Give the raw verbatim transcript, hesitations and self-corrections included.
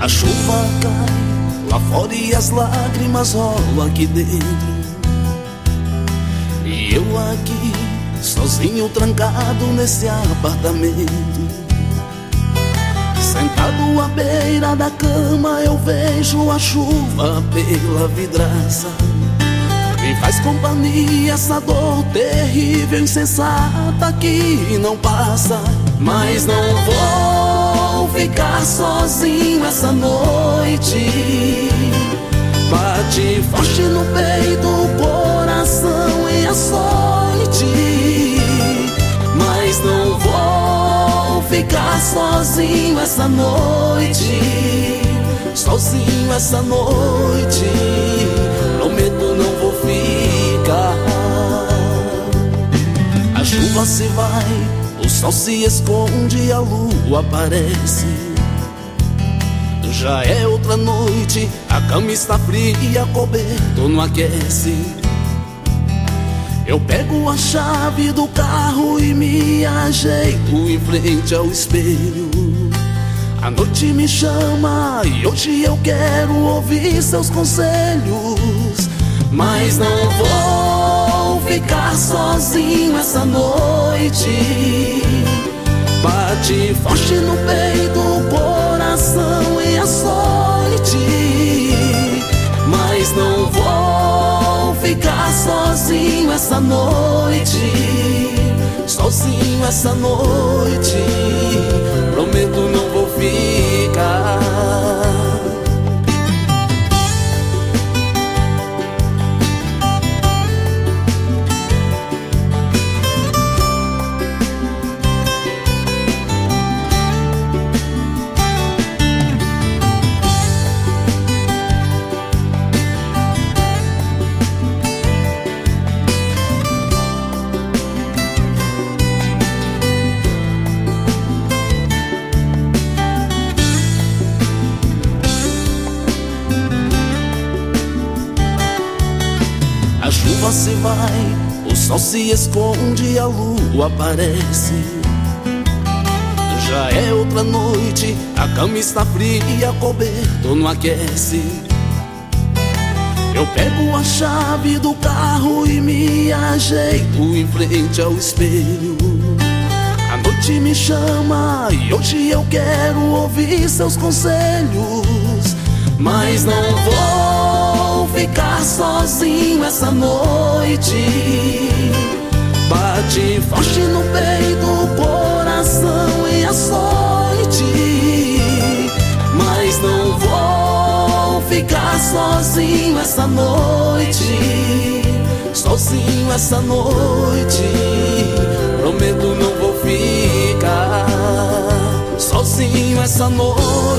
A chuva cai lá fora e as lágrimas rolam aqui dentro, e eu aqui sozinho trancado nesse apartamento. Sentado à beira da cama eu vejo a chuva pela vidraça. Me faz companhia essa dor terrível, insensata que não passa. Mas não vou ficar sozinho essa noite. Bate forte no peito o coração em açoite. Mas não vou ficar sozinho essa noite. Sozinho essa noite, prometo não vou ficar. A chuva se vai, o sol se esconde, a lua aparece. Já é outra noite, a cama está fria, coberto não aquece. Eu pego a chave do carro e me ajeito em frente ao espelho. A noite me chama e hoje eu quero ouvir seus conselhos. Mas não vou ficar sozinho essa noite. Bate forte no peito o coração em açoite. Mas não vou ficar sozinho essa noite. Sozinho essa noite, prometo não vou ficar. A chuva se vai, o sol se esconde, a lua aparece. Já é outra noite, a cama está fria, coberto não aquece. Eu pego a chave do carro e me ajeito em frente ao espelho. A noite me chama e hoje eu quero ouvir seus conselhos. Mas não vou ficar sozinho essa noite. Bate forte no peito o coração em açoite. Mas não vou ficar sozinho essa noite. Sozinho essa noite, prometo não vou ficar. Sozinho essa noite,